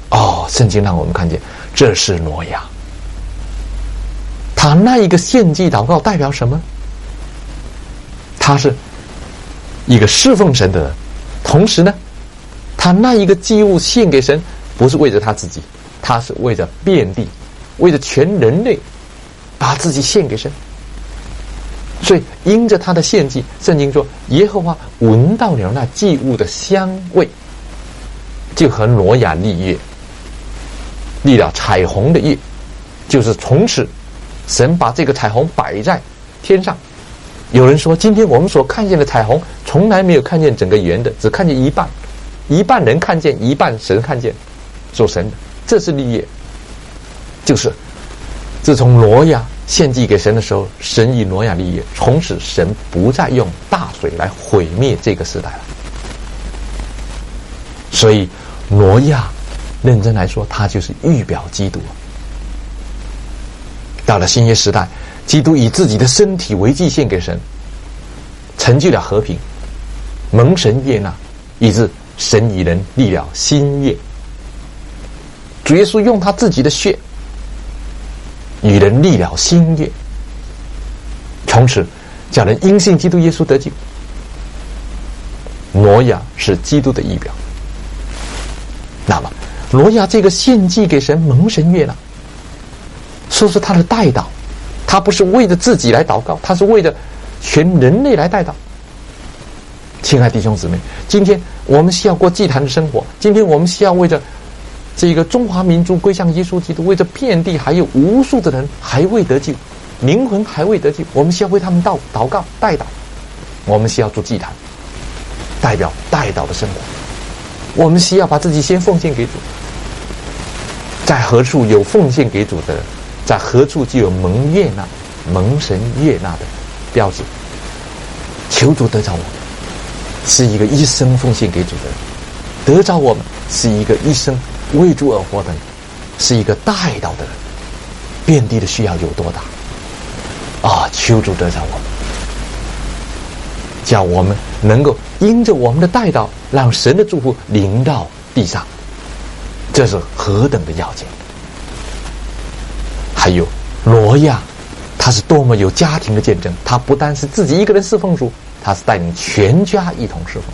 A: 圣经让我们看见，这是挪亚。他那一个献祭祷告代表什么？他是一个侍奉神的人，同时呢，他那一个祭物献给神，不是为着他自己，他是为着遍地，为着全人类，把自己献给神。所以因着他的献祭，圣经说耶和华闻到了那祭物的香味，就和挪亚立约，立了彩虹的约，就是从此神把这个彩虹摆在天上。有人说，今天我们所看见的彩虹从来没有看见整个圆的，只看见一半，一半人看见，一半神看见，说神的，这是立约。就是自从挪亚献祭给神的时候，神与挪亚立约，从此神不再用大水来毁灭这个时代了。所以挪亚认真来说，他就是预表基督。到了新约时代，基督以自己的身体为祭献给神，成就了和平，蒙神悦纳，以致神与人立了新约。主耶稣用他自己的血与人立了新约，从此叫人因信基督耶稣得救。挪亚是基督的仪表。那么挪亚这个献祭给神，蒙神悦纳，说是他的代祷，他不是为着自己来祷告，他是为着全人类来代祷。亲爱弟兄姊妹，今天我们需要过祭坛的生活，今天我们需要为着这个中华民族归向耶稣基督，为着遍地还有无数的人还未得救，灵魂还未得救，我们需要为他们祷祷告代祷，我们需要做祭坛，代表代祷的生活。我们需要把自己先奉献给主，在何处有奉献给主的人，在何处就有蒙悦纳、蒙神悦纳的标志。求主得着我们，是一个一生奉献给主的人；得着我们，是一个一生为主而活的人，是一个代祷的人。遍地的需要有多大啊！求主得着我们，叫我们能够因着我们的代祷，让神的祝福临到地上，这是何等的要紧！还有挪亚，他是多么有家庭的见证，他不单是自己一个人侍奉主，他是带领全家一同侍奉，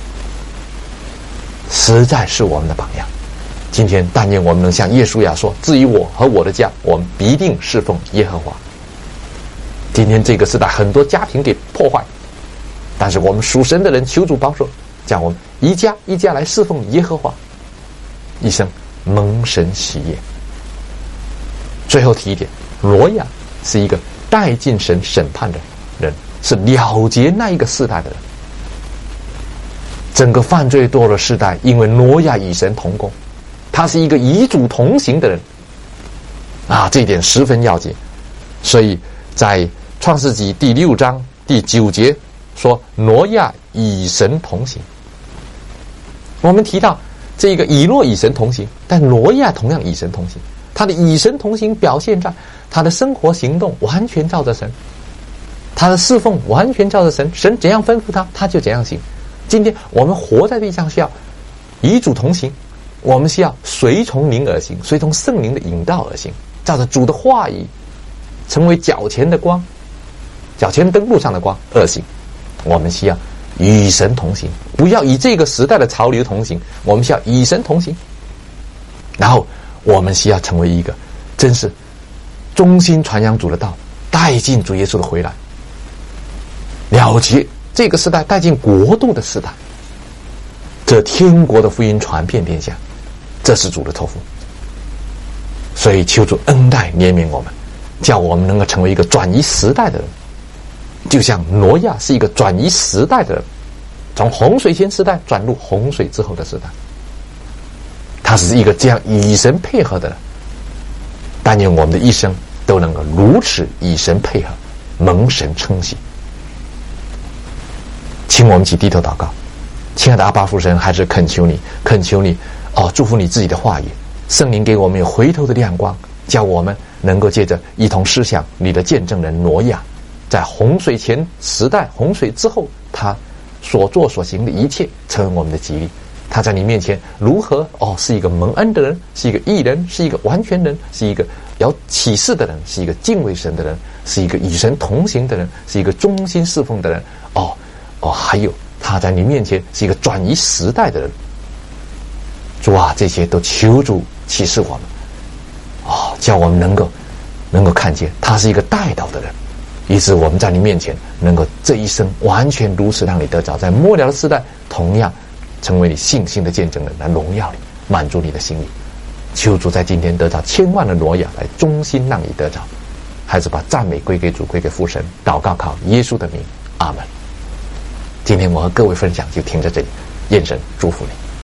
A: 实在是我们的榜样。今天但愿我们能像耶稣亚说，至于我和我的家，我们必定侍奉耶和华。今天这个时代很多家庭给破坏，但是我们属神的人求主保守，叫我们一家一家来侍奉耶和华，一生蒙神喜悦。最后提一点，挪亚是一个带进神审判的人，是了结那一个世代的人。整个犯罪堕落世代，因为挪亚与神同工，他是一个与主同行的人啊，这一点十分要紧。所以在创世纪第六章第九节说，挪亚与神同行。我们提到这个以诺与神同行，但挪亚同样与神同行。他的与神同行表现在他的生活行动完全照着神，他的侍奉完全照着神，神怎样吩咐他，他就怎样行。今天我们活在地上需要与主同行，我们需要随从灵而行，随从圣灵的引导而行，照着主的话语成为脚前的光，脚前灯路上的光而行。我们需要与神同行，不要以这个时代的潮流同行，我们需要与神同行。然后我们需要成为一个真是忠心传扬主的道，带进主耶稣的回来，了结这个时代，带进国度的时代，这天国的福音传遍天下，这是主的托付。所以求主恩待怜悯我们，叫我们能够成为一个转移时代的人，就像挪亚是一个转移时代的人，从洪水前时代转入洪水之后的时代，他是一个这样与神配合的人。但愿我们的一生都能够如此与神配合，蒙神称喜。请我们一起低头祷告。亲爱的阿爸父神，还是恳求你，恳求你哦，祝福你自己的话语，圣灵给我们有回头的亮光，叫我们能够借着一同思想你的见证人挪亚，在洪水前时代、洪水之后，他所做所行的一切成为我们的激励， 他在你面前如何哦，是一个蒙恩的人，是一个义人，是一个完全人，是一个有启示的人，是一个敬畏神的人，是一个与神同行的人，是一个忠心侍奉的人。哦哦，还有他在你面前是一个转移时代的人。主啊，这些都求主启示我们，哦，叫我们能够能够看见他是一个带导的人，以致我们在你面前能够这一生完全如此让你得着，在末了的时代同样成为你信心的见证人，来荣耀你，满足你的心意。求主在今天得着千万的挪亚，来忠心让你得着。孩子，把赞美归给主，归给父神，祷告靠耶稣的名，阿门。今天我和各位分享就停在这里，愿神祝福你。